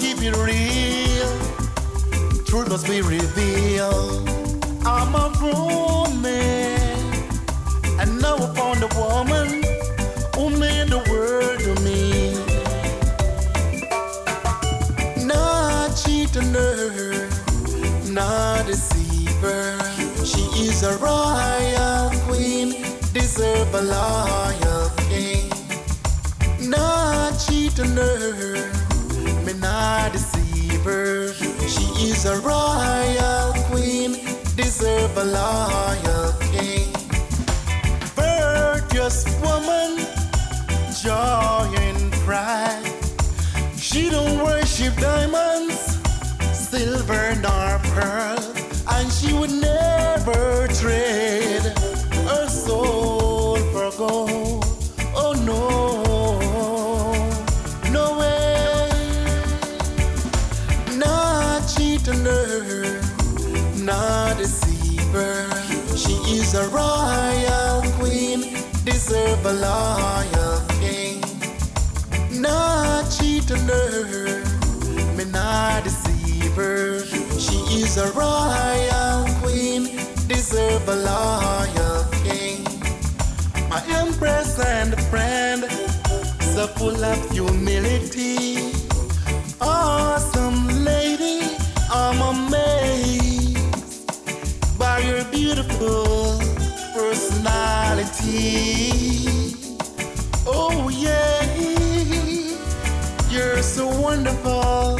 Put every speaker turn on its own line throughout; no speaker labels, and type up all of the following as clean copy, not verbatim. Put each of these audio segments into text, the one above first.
keep it real. Truth must be revealed. I'm a grown man, and now I found a woman who made the world to me. Not cheating her, not deceiver. She is a royal queen, deserve a loyal king. Not cheating her, me not deceiver. She is a royal queen, deserve a loyal king. Virtuous woman, joy and pride. She don't worship diamonds, silver nor pearl, and she would never trade her soul for gold. Oh no, no way. Not cheating her, not deceiver. She is a royal queen, deserve a loyal king. Not cheating her, me not deceiver. She is a royal queen, deserve a loyal king. My empress and friend, so full of humility. Awesome lady, I'm amazed by your beautiful personality. Oh yeah, you're so wonderful.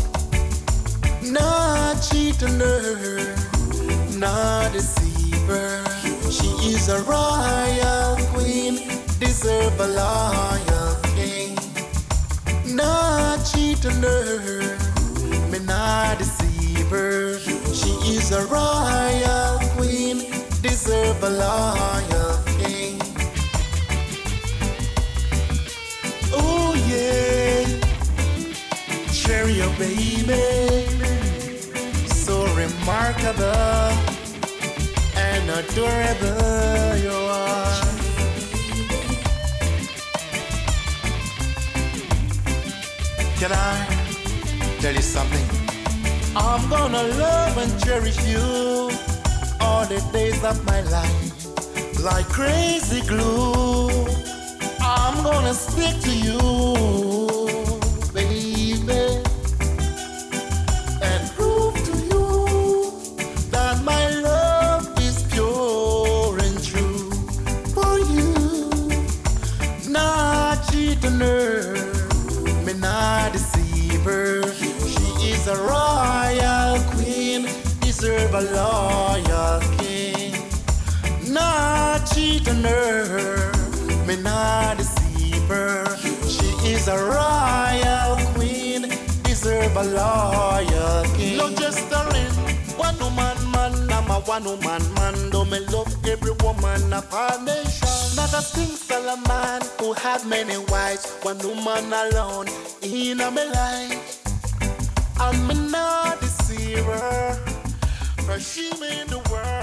Not cheating her, not deceiver. She is a royal queen, deserve a loyal king. Not cheating her, me not deceiver. She is a royal queen, deserve a loyal king. Oh yeah, Cherry, oh baby, so remarkable and adorable you are. Can I tell you something? I'm gonna love and cherish you all the days of my life like crazy glue. I'm gonna stick to you, baby, and prove to you that my love is pure and true for you. Not cheating her, me not deceiver. She is a royal queen, deserve a loyal king. Not cheating her, me not deceiver. She is a royal queen, deserve a loyal king. No just a one woman man, I'm a one woman man. Do me love every woman of our nation. Not a single man who had many wives, one woman alone in my life. And me not deceive her, for she made the world.